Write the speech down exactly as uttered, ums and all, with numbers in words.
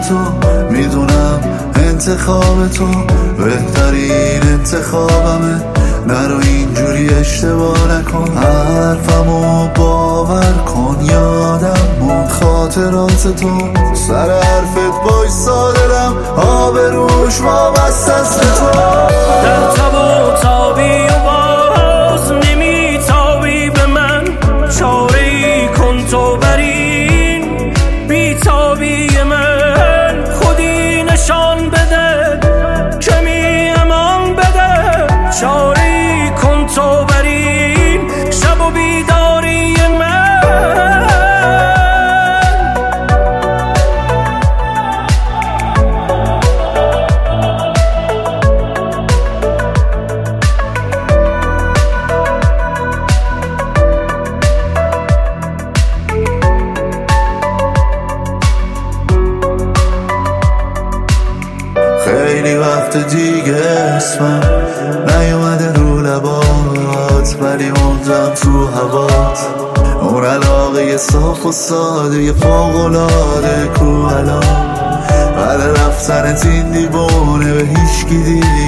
تو، میدونم انتخاب تو بهترین انتخابمه. نرو اینجوری اشتباه نکن، حرفمو باور کن. یادم موند خاطرات تو، سر حرفت بایستادم، آبروش وابسته است به تو. در تب و تابی و باز نمیتابی به من، چاره ای کن تو بر این بیتابی من. خودی نشان بده کمی امان بده، چاره ای کن تو بر این شب و بیداری من. خیلی وقت دیگه اسمم نیومده رو لبات، ولی موندم تو هوات. اون علاقه صاف و ساده فوق‌العاده کو الان، بعد رفتنت این دیوونه به هیچکی دیگه